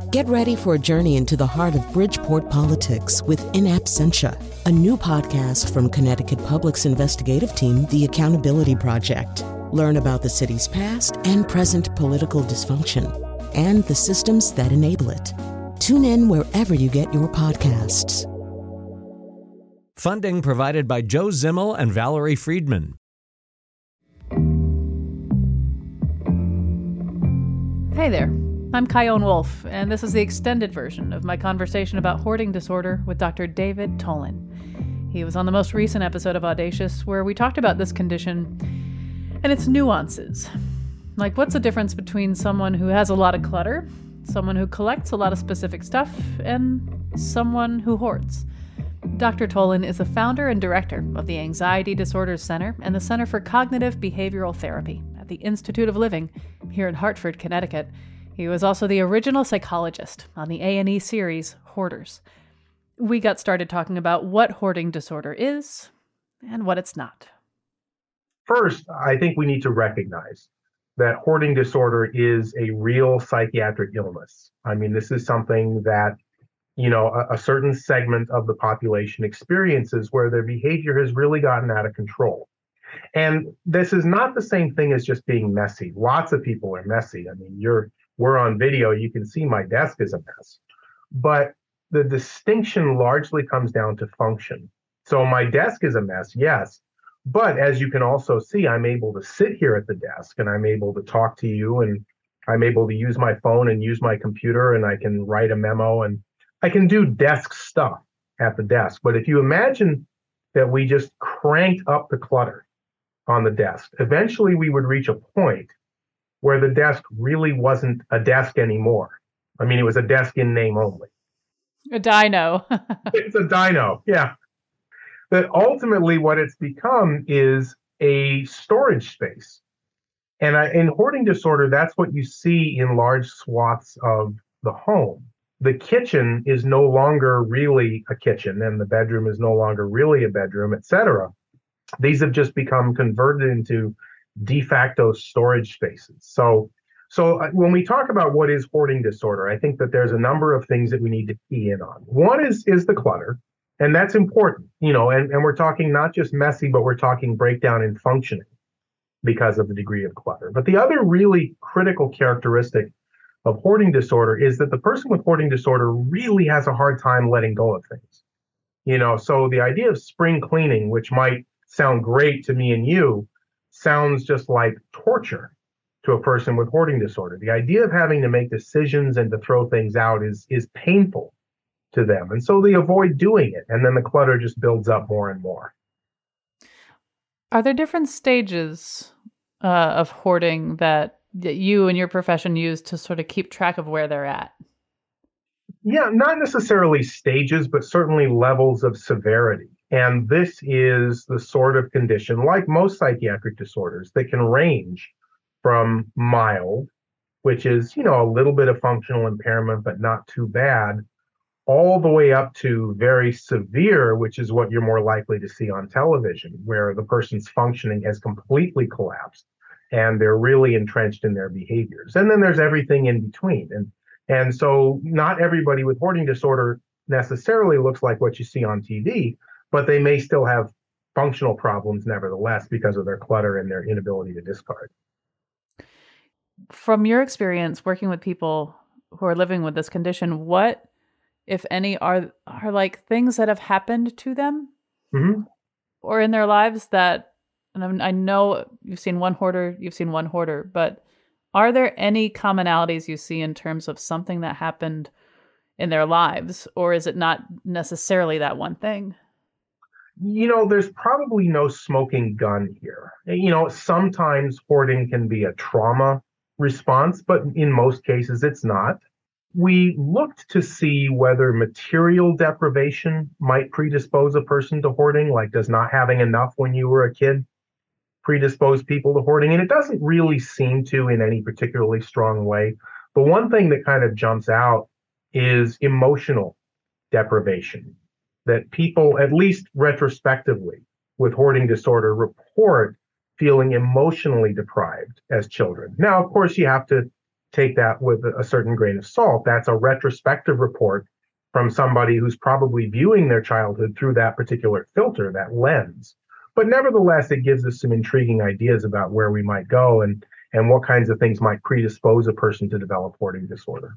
Get ready for a journey into the heart of Bridgeport politics with In Absentia, a new podcast from Connecticut Public's investigative team, The Accountability Project. Learn about the city's past and present political dysfunction and the systems that enable it. Tune in wherever you get your podcasts. Funding provided by Joe Zimmel and Valerie Friedman. Hey there, I'm Kyone Wolf, and this is the extended version of my conversation about hoarding disorder with Dr. David Tolan. He was on the most recent episode of Audacious, where we talked about this condition and its nuances. Like, what's the difference between someone who has a lot of clutter, someone who collects a lot of specific stuff, and someone who hoards? Dr. Tolan is the founder and director of the Anxiety Disorders Center and the Center for Cognitive Behavioral Therapy at the Institute of Living here in Hartford, Connecticut. He was also the original psychologist on the A&E series Hoarders. We got started talking about what hoarding disorder is and what it's not. First, I think we need to recognize that hoarding disorder is a real psychiatric illness. I mean, this is something that a certain segment of the population experiences where their behavior has really gotten out of control. And this is not the same thing as just being messy. Lots of people are messy. I mean, we're on video, you can see my desk is a mess. But the distinction largely comes down to function. So my desk is a mess, yes. But as you can also see, I'm able to sit here at the desk and I'm able to talk to you and I'm able to use my phone and use my computer and I can write a memo and I can do desk stuff at the desk. But if you imagine that we just cranked up the clutter on the desk, eventually we would reach a point where the desk really wasn't a desk anymore. I mean, it was a desk in name only. A dyno. It's a dyno, yeah. But ultimately what it's become is a storage space. And in hoarding disorder, that's what you see in large swaths of the home. The kitchen is no longer really a kitchen, and the bedroom is no longer really a bedroom, etc. These have just become converted into de facto storage spaces. So when we talk about what is hoarding disorder, I think that there's a number of things that we need to key in on. One is the clutter, and that's important, and we're talking not just messy, but we're talking breakdown in functioning because of the degree of clutter. But the other really critical characteristic of hoarding disorder is that the person with hoarding disorder really has a hard time letting go of things. So the idea of spring cleaning, which might sound great to me and you, sounds just like torture to a person with hoarding disorder. The idea of having to make decisions and to throw things out is painful to them. And so they avoid doing it. And then the clutter just builds up more and more. Are there different stages of hoarding that you and your profession use to sort of keep track of where they're at? Yeah, not necessarily stages, but certainly levels of severity. And this is the sort of condition, like most psychiatric disorders, that can range from mild, which is, a little bit of functional impairment, but not too bad, all the way up to very severe, which is what you're more likely to see on television, where the person's functioning has completely collapsed and they're really entrenched in their behaviors. And then there's everything in between. And so not everybody with hoarding disorder necessarily looks like what you see on TV, but they may still have functional problems nevertheless because of their clutter and their inability to discard. From your experience working with people who are living with this condition, what, if any, are like things that have happened to them or in their lives that, and I know you've seen one hoarder, but are there any commonalities you see in terms of something that happened in their lives, or is it not necessarily that one thing? There's probably no smoking gun here. Sometimes hoarding can be a trauma response, but in most cases it's not. We looked to see whether material deprivation might predispose a person to hoarding, like does not having enough when you were a kid predispose people to hoarding? And it doesn't really seem to in any particularly strong way. But one thing that kind of jumps out is emotional deprivation, that people, at least retrospectively, with hoarding disorder report feeling emotionally deprived as children. Now, of course, you have to take that with a certain grain of salt. That's a retrospective report from somebody who's probably viewing their childhood through that particular filter, that lens. But nevertheless, it gives us some intriguing ideas about where we might go and what kinds of things might predispose a person to develop hoarding disorder.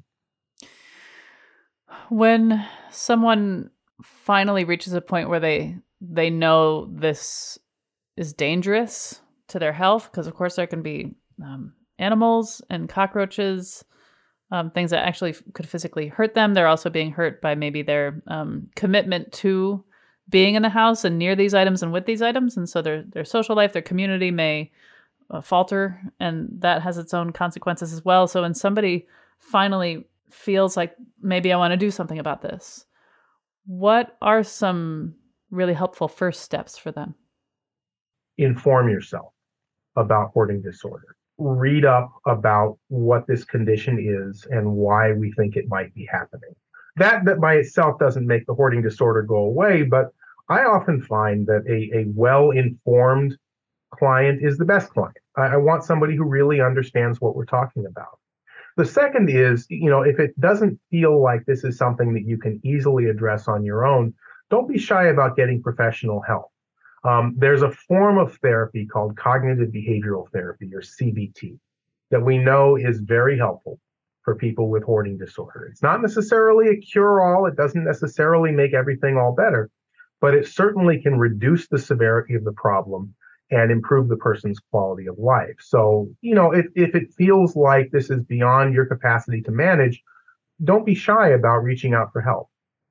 When someone finally reaches a point where they know this is dangerous to their health, because of course there can be animals and cockroaches, things that actually could physically hurt them. They're also being hurt by maybe their commitment to being in the house and near these items and with these items. And so their social life, their community may falter, and that has its own consequences as well. So when somebody finally feels like, maybe I want to do something about this, what are some really helpful first steps for them? Inform yourself about hoarding disorder. Read up about what this condition is and why we think it might be happening. That by itself doesn't make the hoarding disorder go away, but I often find that a well-informed client is the best client. I want somebody who really understands what we're talking about. The second is, if it doesn't feel like this is something that you can easily address on your own, don't be shy about getting professional help. There's a form of therapy called cognitive behavioral therapy, or CBT, that we know is very helpful for people with hoarding disorder. It's not necessarily a cure-all. It doesn't necessarily make everything all better, but it certainly can reduce the severity of the problem and improve the person's quality of life. So, if it feels like this is beyond your capacity to manage, don't be shy about reaching out for help.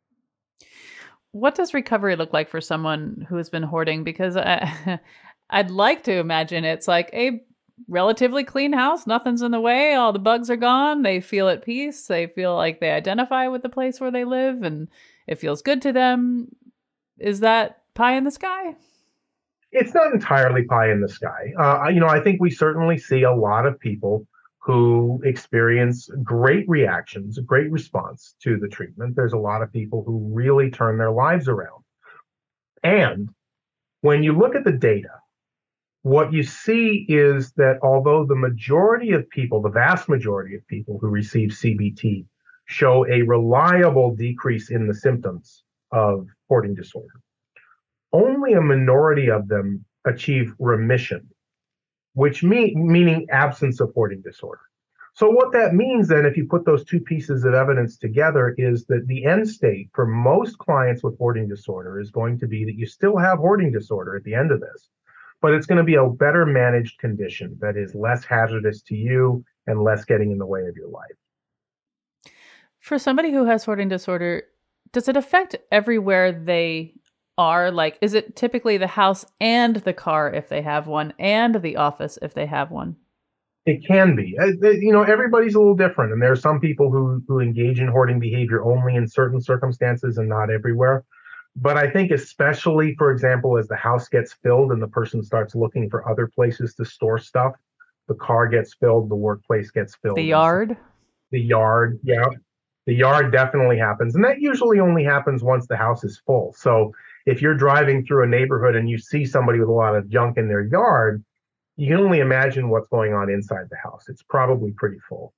What does recovery look like for someone who has been hoarding? Because I'd like to imagine it's like a relatively clean house. Nothing's in the way. All the bugs are gone. They feel at peace. They feel like they identify with the place where they live and it feels good to them. Is that pie in the sky? It's not entirely pie in the sky. I think we certainly see a lot of people who experience great reactions, a great response to the treatment. There's a lot of people who really turn their lives around. And when you look at the data, what you see is that although the vast majority of people who receive CBT show a reliable decrease in the symptoms of hoarding disorder, only a minority of them achieve remission, which meaning absence of hoarding disorder. So what that means then, if you put those two pieces of evidence together, is that the end state for most clients with hoarding disorder is going to be that you still have hoarding disorder at the end of this, but it's going to be a better managed condition that is less hazardous to you and less getting in the way of your life. For somebody who has hoarding disorder, does it affect everywhere they are? Like, is it typically the house and the car if they have one, and the office if they have one? It can be. Everybody's a little different, and there are some people who engage in hoarding behavior only in certain circumstances and not everywhere. But I think especially, for example, as the house gets filled and the person starts looking for other places to store stuff, the car gets filled, the workplace gets filled. The yard? The yard, yeah. The yard definitely happens. And that usually only happens once the house is full. So if you're driving through a neighborhood and you see somebody with a lot of junk in their yard, you can only imagine what's going on inside the house. It's probably pretty full.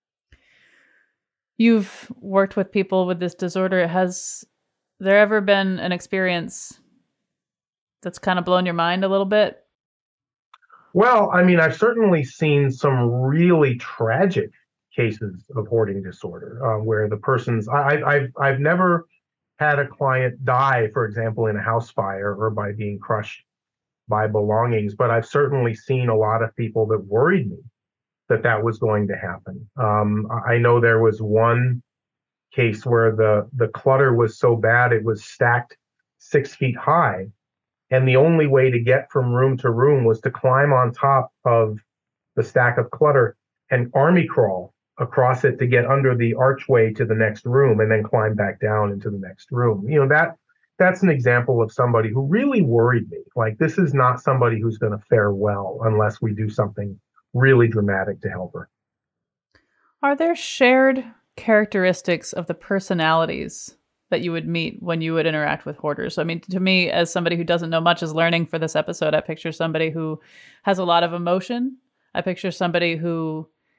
You've worked with people with this disorder. Has there ever been an experience that's kind of blown your mind a little bit? Well, I mean, I've certainly seen some really tragic cases of hoarding disorder where the person's, I've never had a client die, for example, in a house fire or by being crushed by belongings, but I've certainly seen a lot of people that worried me that was going to happen. I know there was one case where the clutter was so bad it was stacked 6 feet high, and the only way to get from room to room was to climb on top of the stack of clutter and army crawl across it to get under the archway to the next room and then climb back down into the next room. That's an example of somebody who really worried me. Like, this is not somebody who's going to fare well unless we do something really dramatic to help her. Are there shared characteristics of the personalities that you would meet when you would interact with hoarders? I mean, to me, as somebody who doesn't know much, is learning for this episode, I picture somebody who has a lot of emotion. I picture somebody who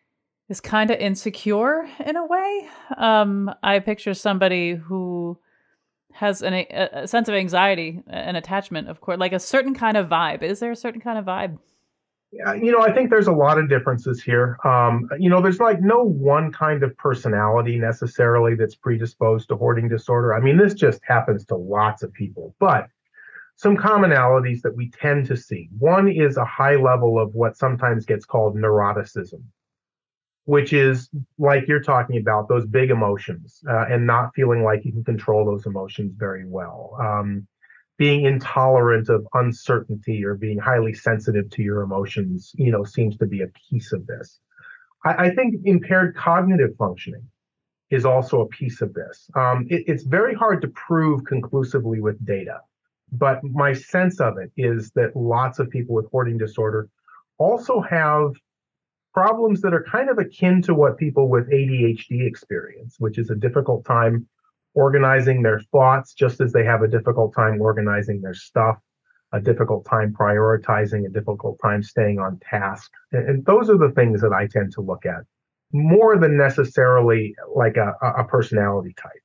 is kind of insecure in a way. I picture somebody who has a sense of anxiety and attachment, of course, like a certain kind of vibe. Is there a certain kind of vibe? Yeah, I think there's a lot of differences here. There's like no one kind of personality necessarily that's predisposed to hoarding disorder. I mean, this just happens to lots of people, but some commonalities that we tend to see. One is a high level of what sometimes gets called neuroticism, which is like you're talking about, those big emotions and not feeling like you can control those emotions very well. Being intolerant of uncertainty or being highly sensitive to your emotions, seems to be a piece of this. I think impaired cognitive functioning is also a piece of this. It's very hard to prove conclusively with data, but my sense of it is that lots of people with hoarding disorder also have problems that are kind of akin to what people with ADHD experience, which is a difficult time organizing their thoughts, just as they have a difficult time organizing their stuff, a difficult time prioritizing, a difficult time staying on task. And those are the things that I tend to look at more than necessarily like a personality type.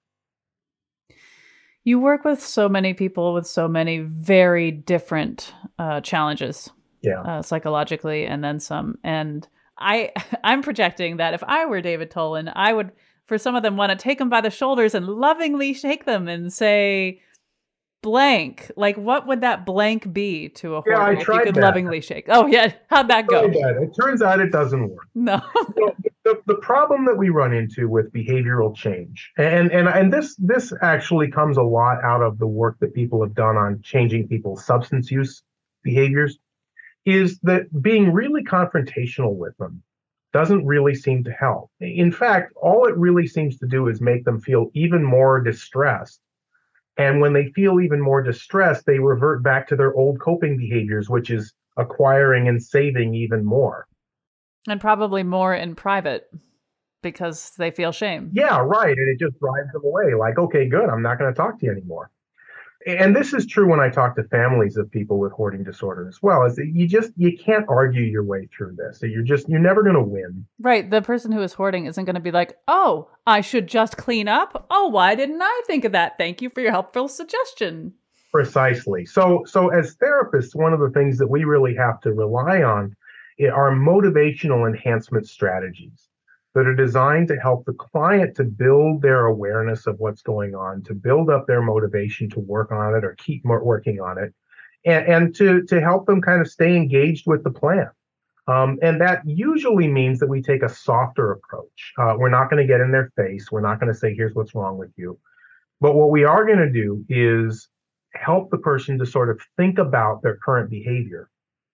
You work with so many people with so many very different challenges, psychologically, and then some. And I'm projecting that if I were David Tolan, I would, for some of them, want to take them by the shoulders and lovingly shake them and say, blank. Like, what would that blank be to a hoarder if you could lovingly shake? Oh, yeah. How'd that go? It turns out it doesn't work. No. The problem that we run into with behavioral change, and this actually comes a lot out of the work that people have done on changing people's substance use behaviors, is that being really confrontational with them doesn't really seem to help. In fact, all it really seems to do is make them feel even more distressed. And when they feel even more distressed, they revert back to their old coping behaviors, which is acquiring and saving even more. And probably more in private because they feel shame. Yeah, right. And it just drives them away. Like, okay, good. I'm not going to talk to you anymore. And this is true when I talk to families of people with hoarding disorder as well, is that you can't argue your way through this. So you're never going to win. Right. The person who is hoarding isn't going to be like, oh, I should just clean up. Oh, why didn't I think of that? Thank you for your helpful suggestion. Precisely. So as therapists, one of the things that we really have to rely on are motivational enhancement strategies that are designed to help the client to build their awareness of what's going on, to build up their motivation to work on it or keep working on it, and to help them kind of stay engaged with the plan. And that usually means that we take a softer approach. We're not going to get in their face. We're not going to say, here's what's wrong with you. But what we are going to do is help the person to sort of think about their current behavior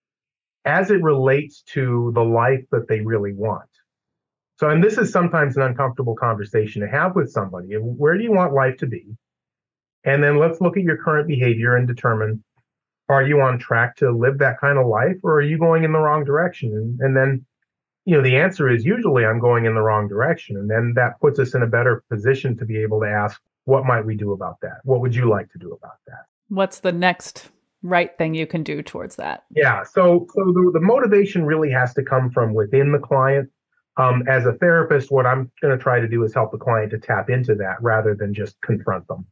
as it relates to the life that they really want. So, and this is sometimes an uncomfortable conversation to have with somebody. Where do you want life to be? And then let's look at your current behavior and determine, are you on track to live that kind of life, or are you going in the wrong direction? And then, the answer is usually I'm going in the wrong direction. And then that puts us in a better position to be able to ask, what might we do about that? What would you like to do about that? What's the next right thing you can do towards that? Yeah. So the motivation really has to come from within the client. As a therapist, what I'm going to try to do is help the client to tap into that rather than just confront them.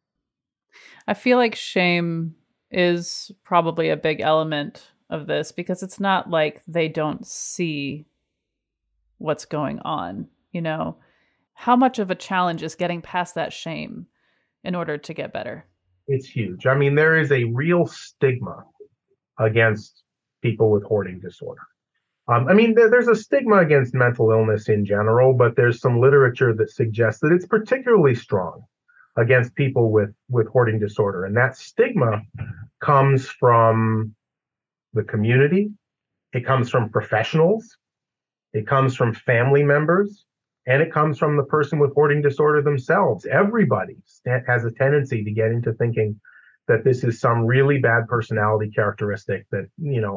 I feel like shame is probably a big element of this because it's not like they don't see what's going on. How much of a challenge is getting past that shame in order to get better? It's huge. I mean, there is a real stigma against people with hoarding disorder. There's a stigma against mental illness in general, but there's some literature that suggests that it's particularly strong against people with hoarding disorder. And that stigma comes from the community. It comes from professionals. It comes from family members. And it comes from the person with hoarding disorder themselves. Everybody has a tendency to get into thinking that this is some really bad personality characteristic that,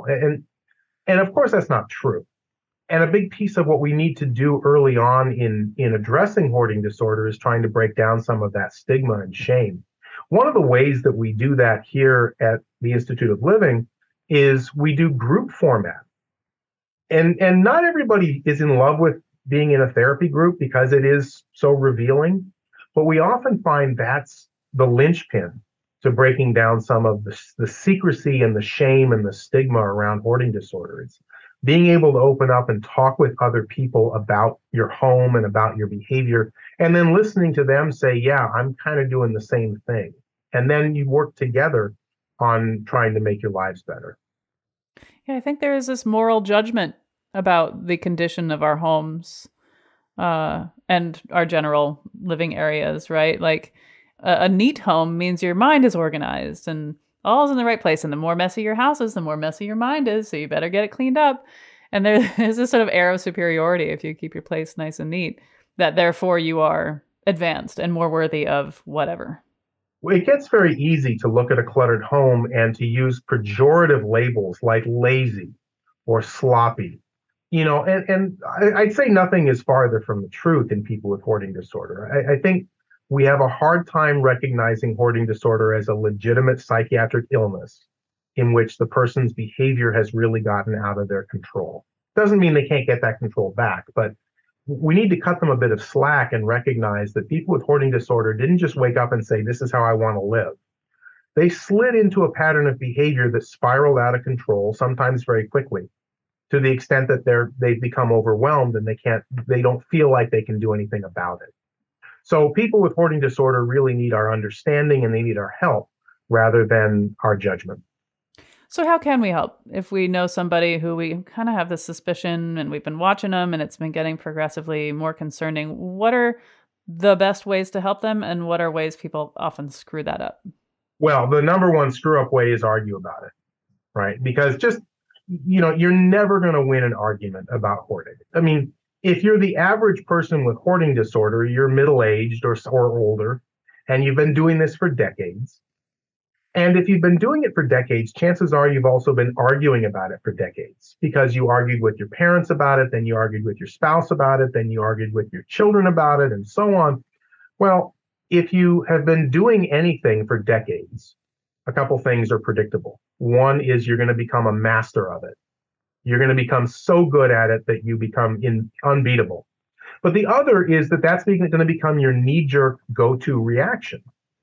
and of course that's not true. And a big piece of what we need to do early on in addressing hoarding disorder is trying to break down some of that stigma and shame. One of the ways that we do that here at the Institute of Living is we do group format. And not everybody is in love with being in a therapy group because it is so revealing. But we often find that's the linchpin to breaking down some of the secrecy and the shame and the stigma around hoarding disorder. It's being able to open up and talk with other people about your home and about your behavior, and then listening to them say, yeah, I'm kind of doing the same thing. And then you work together on trying to make your lives better. Yeah, I think there is this moral judgment about the condition of our homes and our general living areas, right? Like a neat home means your mind is organized and all's in the right place. And the more messy your house is, the more messy your mind is. So you better get it cleaned up. And there is this sort of air of superiority if you keep your place nice and neat, that therefore you are advanced and more worthy of whatever. Well, it gets very easy to look at a cluttered home and to use pejorative labels like lazy or sloppy. I'd say nothing is farther from the truth in people with hoarding disorder. I think we have a hard time recognizing hoarding disorder as a legitimate psychiatric illness in which the person's behavior has really gotten out of their control. Doesn't mean they can't get that control back, but we need to cut them a bit of slack and recognize that people with hoarding disorder didn't just wake up and say, this is how I want to live. They slid into a pattern of behavior that spiraled out of control, sometimes very quickly, to the extent that they've become overwhelmed and they don't feel like they can do anything about it. So people with hoarding disorder really need our understanding and they need our help rather than our judgment. So how can we help if we know somebody who we kind of have this suspicion and we've been watching them and it's been getting progressively more concerning? What are the best ways to help them and what are ways people often screw that up? Well, the number one screw up way is argue about it, right? Because you're never going to win an argument about hoarding. I mean, if you're the average person with hoarding disorder, you're middle-aged or older, and you've been doing this for decades. And if you've been doing it for decades, chances are you've also been arguing about it for decades because you argued with your parents about it, then you argued with your spouse about it, then you argued with your children about it, and so on. Well, if you have been doing anything for decades, a couple things are predictable. One is you're going to become a master of it. You're going to become so good at it that you become unbeatable. But the other is that's going to become your knee-jerk go-to reaction.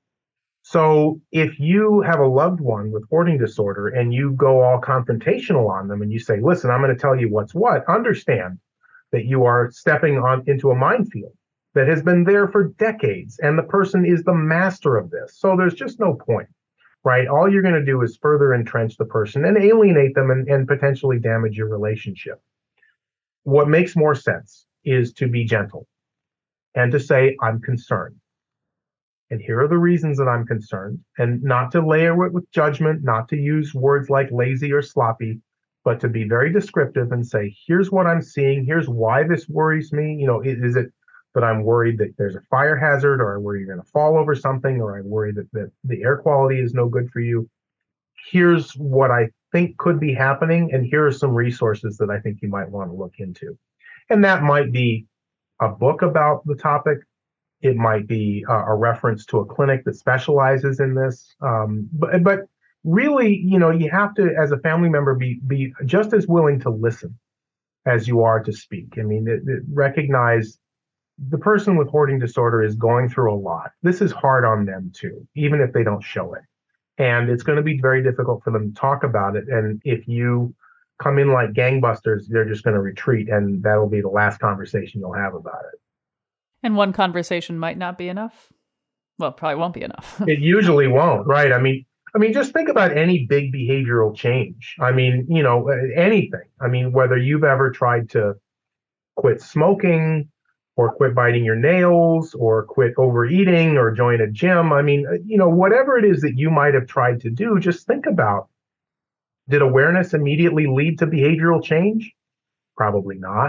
So if you have a loved one with hoarding disorder and you go all confrontational on them and you say, listen, I'm going to tell you what's what, understand that you are stepping into a minefield that has been there for decades and the person is the master of this. So there's just no point, right? All you're going to do is further entrench the person and alienate them and potentially damage your relationship. What makes more sense is to be gentle and to say, I'm concerned. And here are the reasons that I'm concerned, and not to layer it with judgment, not to use words like lazy or sloppy, but to be very descriptive and say, here's what I'm seeing. Here's why this worries me. Is it that I'm worried that there's a fire hazard, or I worry you're going to fall over something, or I worry that the air quality is no good for you. Here's what I think could be happening, and here are some resources that I think you might want to look into. And that might be a book about the topic. It might be a reference to a clinic that specializes in this. But really, you have to, as a family member, be just as willing to listen as you are to speak. I mean, recognize the person with hoarding disorder is going through a lot. This is hard on them too, even if they don't show it. And it's going to be very difficult for them to talk about it. And if you come in like gangbusters, they're just going to retreat, and that'll be the last conversation you'll have about it. And one conversation might not be enough. Well, probably won't be enough. It usually won't, right? I mean, just think about any big behavioral change. I mean, anything. I mean, whether you've ever tried to quit smoking or quit biting your nails or quit overeating or join a gym. I mean, whatever it is that you might have tried to do, just think about, did awareness immediately lead to behavioral change? Probably not.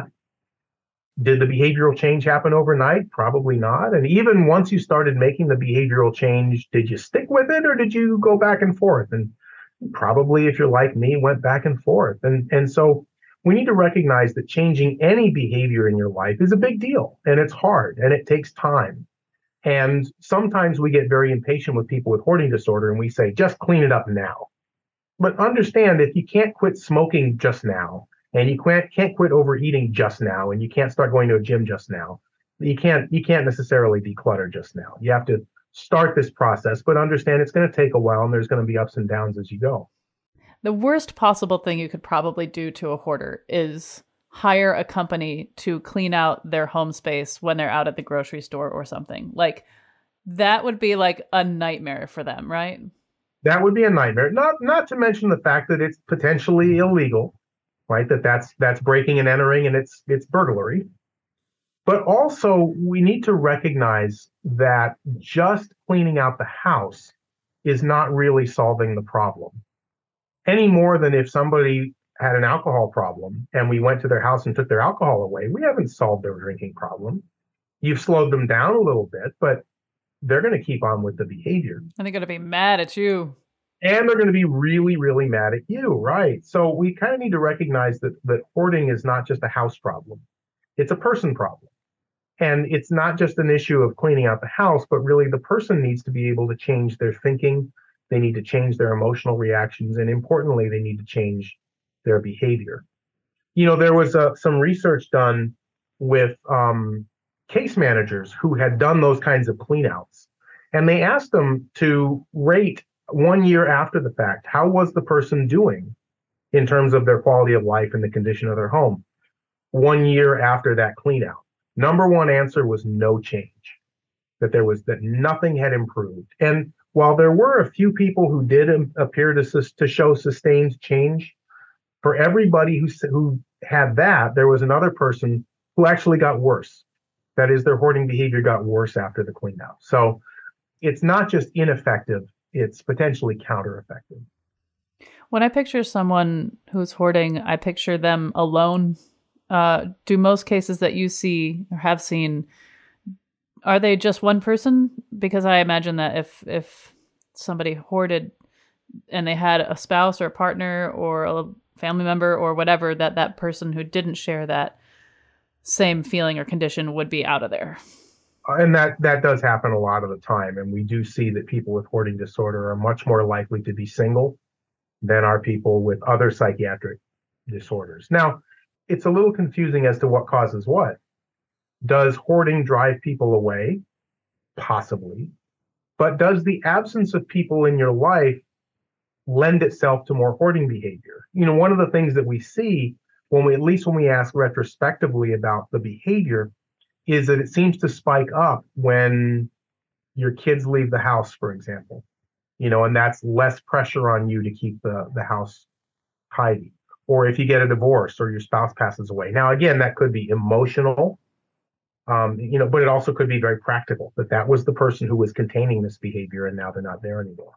Did the behavioral change happen overnight? Probably not. And even once you started making the behavioral change, did you stick with it or did you go back and forth? And probably, if you're like me, went back and forth. And so we need to recognize that changing any behavior in your life is a big deal, and it's hard, and it takes time. And sometimes we get very impatient with people with hoarding disorder, and we say, just clean it up now. But understand, if you can't quit smoking just now, And you can't quit overeating just now, and you can't start going to a gym just now. You can't necessarily declutter just now. You have to start this process, but understand it's going to take a while, and there's going to be ups and downs as you go. The worst possible thing you could probably do to a hoarder is hire a company to clean out their home space when they're out at the grocery store or something. Like, that would be like a nightmare for them, right? That would be a nightmare. Not to mention the fact that it's potentially illegal, right? That's breaking and entering, and it's burglary. But also, we need to recognize that just cleaning out the house is not really solving the problem, any more than if somebody had an alcohol problem and we went to their house and took their alcohol away. We haven't solved their drinking problem. You've slowed them down a little bit, but they're going to keep on with the behavior. And they're going to be mad at you. And they're going to be really, really mad at you, right? So we kind of need to recognize that hoarding is not just a house problem. It's a person problem. And it's not just an issue of cleaning out the house, but really the person needs to be able to change their thinking. They need to change their emotional reactions. And importantly, they need to change their behavior. There was some research done with case managers who had done those kinds of cleanouts. And they asked them to rate 1 year after the fact, how was the person doing in terms of their quality of life and the condition of their home 1 year after that cleanout. Number one answer was no change, that nothing had improved. And while there were a few people who did appear to show sustained change, for everybody who had that, there was another person who actually got worse. That is, their hoarding behavior got worse after the cleanout. So it's not just ineffective, it's potentially counter-effective. When I picture someone who's hoarding, I picture them alone. Do most cases that you see or have seen, are they just one person? Because I imagine that if somebody hoarded and they had a spouse or a partner or a family member or whatever, that person who didn't share that same feeling or condition would be out of there. And that does happen a lot of the time. And we do see that people with hoarding disorder are much more likely to be single than are people with other psychiatric disorders. Now, it's a little confusing as to what causes what. Does hoarding drive people away? Possibly. But does the absence of people in your life lend itself to more hoarding behavior? One of the things that we see when we ask retrospectively about the behavior is that it seems to spike up when your kids leave the house, for example, and that's less pressure on you to keep the house tidy. Or if you get a divorce or your spouse passes away. Now, again, that could be emotional, but it also could be very practical, that was the person who was containing this behavior and now they're not there anymore.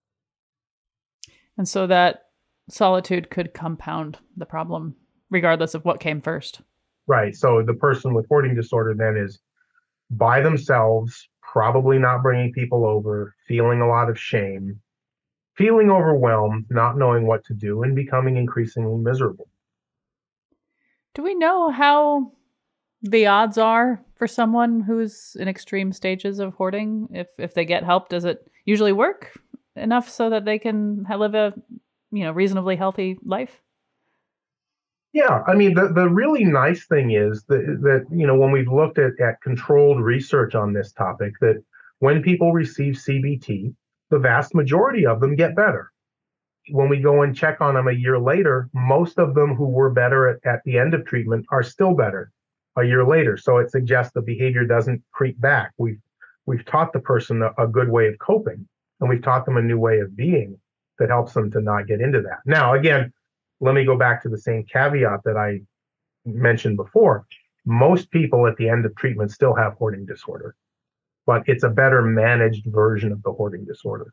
And so that solitude could compound the problem, regardless of what came first. Right. So the person with hoarding disorder then is by themselves, probably not bringing people over, feeling a lot of shame, feeling overwhelmed, not knowing what to do, and becoming increasingly miserable. Do we know how the odds are for someone who's in extreme stages of hoarding? If they get help, does it usually work enough so that they can live a reasonably healthy life? Yeah, I mean, the really nice thing is that when we've looked at controlled research on this topic, that when people receive CBT, the vast majority of them get better. When we go and check on them a year later, most of them who were better at the end of treatment are still better a year later. So it suggests the behavior doesn't creep back. We've taught the person a good way of coping, and we've taught them a new way of being that helps them to not get into that. Now, again, let me go back to the same caveat that I mentioned before. Most people at the end of treatment still have hoarding disorder, but it's a better managed version of the hoarding disorder.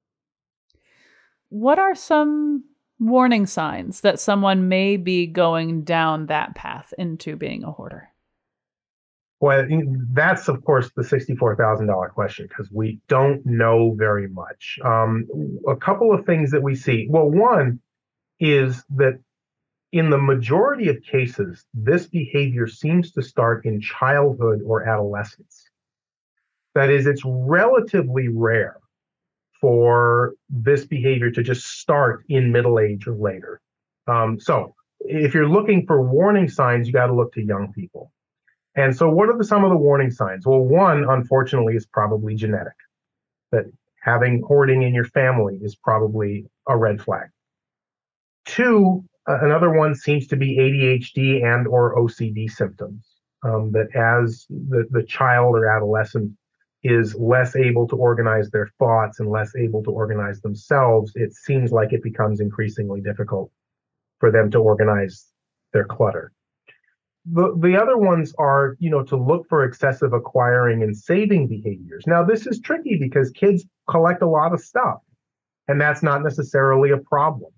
What are some warning signs that someone may be going down that path into being a hoarder? Well, that's, of course, the $64,000 question, because we don't know very much. A couple of things that we see. Well, one is that in the majority of cases, this behavior seems to start in childhood or adolescence. That is, it's relatively rare for this behavior to just start in middle age or later. So if you're looking for warning signs, you got to look to young people. And so what are some of the warning signs? Well, one, unfortunately, is probably genetic. That having hoarding in your family is probably a red flag. Two, another one seems to be ADHD and or OCD symptoms. That as the child or adolescent is less able to organize their thoughts and less able to organize themselves, it seems like it becomes increasingly difficult for them to organize their clutter. The other ones are, to look for excessive acquiring and saving behaviors. Now, this is tricky because kids collect a lot of stuff, and that's not necessarily a problem.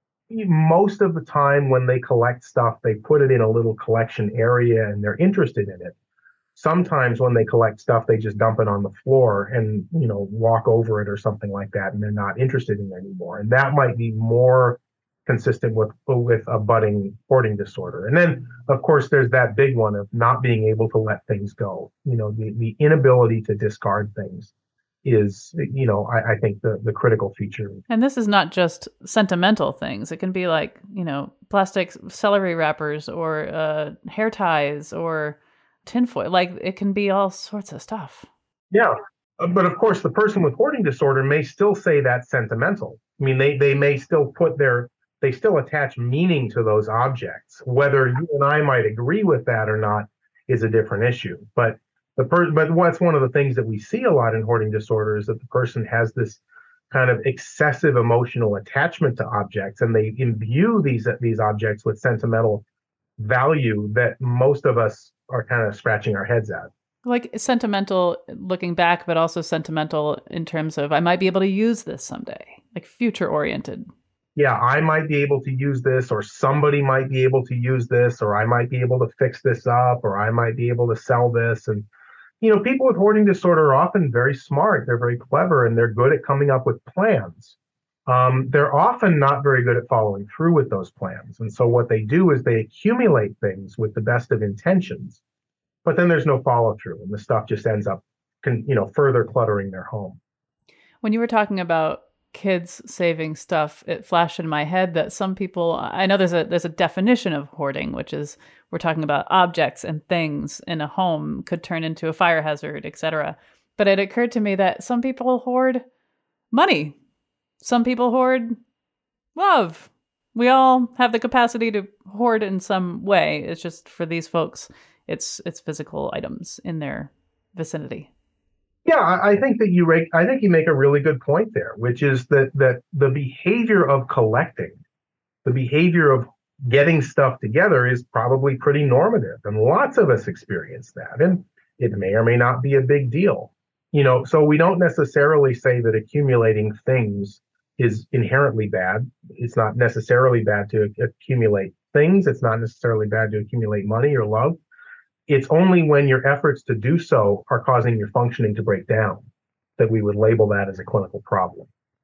Most of the time when they collect stuff, they put it in a little collection area and they're interested in it. Sometimes when they collect stuff, they just dump it on the floor and, walk over it or something like that, and they're not interested in it anymore. And that might be more consistent with a budding hoarding disorder. And then, of course, there's that big one of not being able to let things go. The inability to discard things is, I think the critical feature. And this is not just sentimental things. It can be like, plastic celery wrappers or hair ties or tinfoil. Like, it can be all sorts of stuff. Yeah. But of course, the person with hoarding disorder may still say that's sentimental. I mean, they may still they still attach meaning to those objects. Whether you and I might agree with that or not is a different issue. But what's one of the things that we see a lot in hoarding disorder is that the person has this kind of excessive emotional attachment to objects, and they imbue these objects with sentimental value that most of us are kind of scratching our heads at. Like sentimental looking back, but also sentimental in terms of I might be able to use this someday, like future oriented. Yeah, I might be able to use this, or somebody might be able to use this, or I might be able to fix this up, or I might be able to sell this. And, people with hoarding disorder are often very smart. They're very clever, and they're good at coming up with plans. They're often not very good at following through with those plans. And so what they do is they accumulate things with the best of intentions, but then there's no follow through, and the stuff just ends up, further cluttering their home. When you were talking about kids saving stuff, it flashed in my head that some people, I know there's a definition of hoarding, which is we're talking about objects and things in a home could turn into a fire hazard, etc. But it occurred to me that some people hoard money. Some people hoard love. We all have the capacity to hoard in some way. It's just for these folks, it's physical items in their vicinity. Yeah, I think that you make a really good point there, which is that the behavior of collecting, the behavior of getting stuff together is probably pretty normative, and lots of us experience that, and it may or may not be a big deal. So we don't necessarily say that accumulating things is inherently bad. It's not necessarily bad to accumulate things. It's not necessarily bad to accumulate money or love. It's only when your efforts to do so are causing your functioning to break down that we would label that as a clinical problem.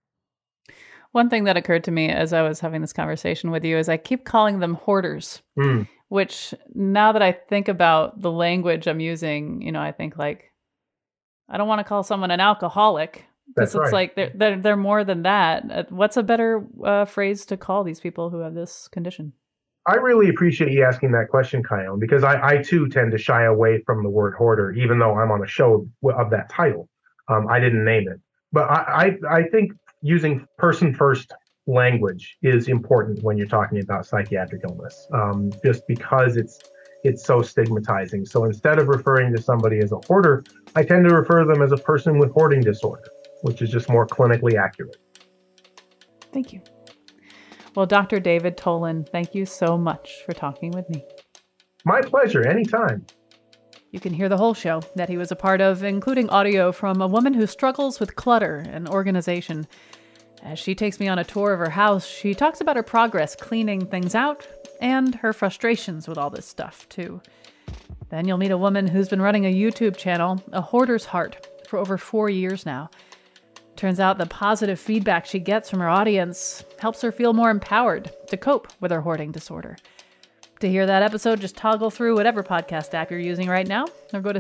One thing that occurred to me as I was having this conversation with you is I keep calling them hoarders, which now that I think about the language I'm using, I think like, I don't want to call someone an alcoholic because it's right. Like they're more than that. What's a better phrase to call these people who have this condition? I really appreciate you asking that question, Kyone, because I too tend to shy away from the word hoarder, even though I'm on a show of that title. I didn't name it. But I think using person-first language is important when you're talking about psychiatric illness, just because it's so stigmatizing. So instead of referring to somebody as a hoarder, I tend to refer to them as a person with hoarding disorder, which is just more clinically accurate. Thank you. Well, Dr. David Tolan, thank you so much for talking with me. My pleasure, anytime. You can hear the whole show that he was a part of, including audio from a woman who struggles with clutter and organization. As she takes me on a tour of her house, she talks about her progress cleaning things out and her frustrations with all this stuff, too. Then you'll meet a woman who's been running a YouTube channel, A Hoarder's Heart, for over 4 years now. Turns out the positive feedback she gets from her audience helps her feel more empowered to cope with her hoarding disorder. To hear that episode, just toggle through whatever podcast app you're using right now, or go to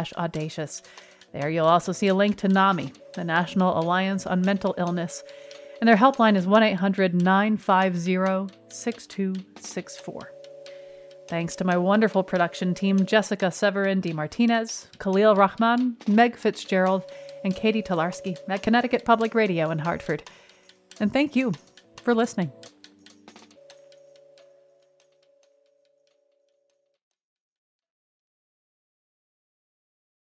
ctpublic.org/audacious. There you'll also see a link to NAMI, the National Alliance on Mental Illness, And their helpline is 1-800-950-6264. Thanks to my wonderful production team, Jessica Severin de Martinez, Khalil Rahman, Meg Fitzgerald, and Katie Tolarski at Connecticut Public Radio in Hartford. And thank you for listening.